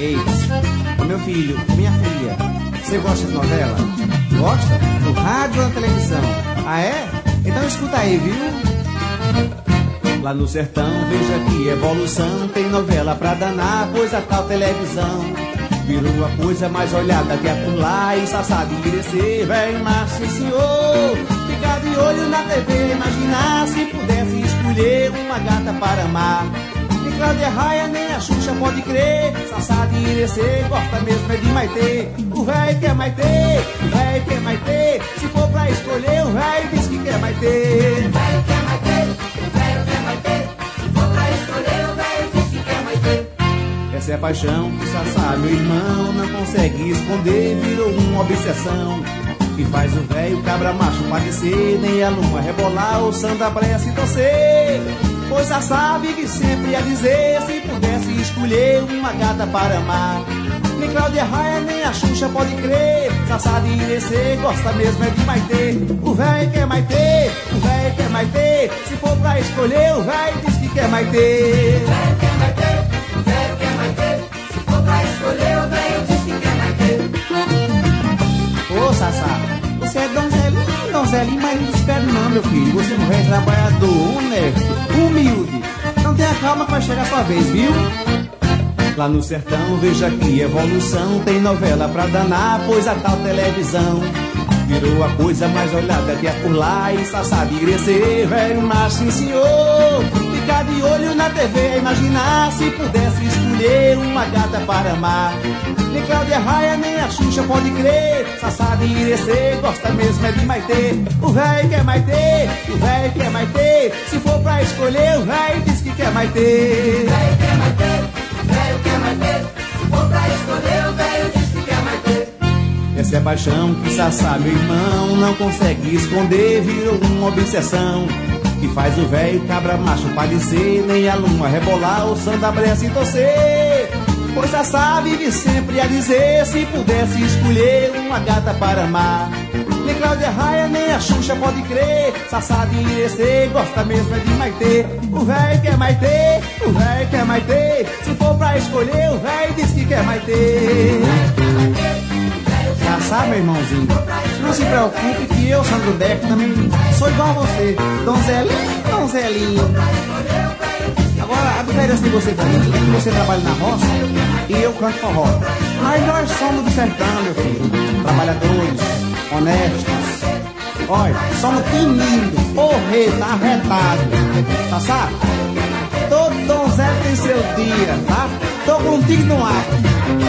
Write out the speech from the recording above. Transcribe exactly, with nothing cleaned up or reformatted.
Ei, ô meu filho, minha filha, você gosta de novela? Gosta? No rádio ou na televisão? Ah, é? Então escuta aí, viu? Lá no sertão, veja que evolução. Tem novela pra danar, pois a tal televisão virou a coisa mais olhada que acolá. E Sassá de Irecê, vem mas sim senhor. Ficar de olho na T V, imaginar se pudesse escolher uma gata para amar. Nem Cláudia Raia, nem a Xuxa pode crer. Sassá de Irecê gosta mesmo é de Maitê. O véi quer Maitê, o véi quer Maitê. Se for pra escolher, o véi diz que quer Maitê. O véi quer Maitê, o véi quer Maitê. Se for pra escolher, o véi diz que quer Maitê. Essa é a paixão que Sassá, meu irmão, não consegue esconder. Virou uma obsessão que faz o velho cabra macho padecer. Nem a lua rebolar, o samba pressa e torcer. Pois Sassá vive sempre a dizer, se pudesse escolher uma gata para amar. Nem Cláudia Raia, nem a Xuxa pode crer. Sassá de Irecê gosta mesmo é de Maitê. O velho quer Maitê, o velho quer Maitê. Se for pra escolher, o velho diz que quer Maitê. O velho quer Maitê, o velho quer Maitê. Se for pra escolher, o velho diz que quer Maitê. Ô Sassá, você é donzelinho, donzelinho, mas não espera não, meu filho. Você é um velho trabalhador, honesto, humilde. Não tenha calma que vai chegar a sua vez, viu? Lá no sertão, veja que evolução. Tem novela pra danar, pois a tal televisão virou a coisa mais olhada que é por lá. E Sassá de Irecê, velho mas sim senhor. Ficar de olho na T V, imaginar se pudesse escolher uma gata para amar. Nem Cláudia Raia, nem a Xuxa pode crer. Sassá de Irecê gosta mesmo é de Maitê. O véi quer Maitê, o véi quer Maitê. Se for pra escolher, o véi diz que quer Maitê. O véi quer Maitê, o véi quer Maitê. Se for pra escolher, o véi diz que quer Maitê. Essa é a paixão que Sassá, meu irmão, não consegue esconder. Virou uma obsessão que faz o velho cabra macho padecer. Nem a lua rebolar, o samba pressa e torcer. Pois Sassá vive sempre a dizer, se pudesse escolher uma gata para amar. Nem Cláudia Raia, nem a Xuxa pode crer. Sassá de Irecê gosta mesmo é de Maitê. O véi quer Maitê, o véi quer Maitê. Se for pra escolher, o véi diz que quer Maitê. Sassá, meu irmãozinho, não se preocupe que eu, Sandro Deco, também sou igual a você. Donzelinho, donzelinho. Agora, a diferença de você pra mim é que você trabalha na roça e eu canto forró. Mas nós somos do sertão, meu filho. Trabalhadores, honestos. Olha, somos tinindo, porreta, arretado. Tá sabe? Todo donzelo tem seu dia, tá? Tô contigo no ar.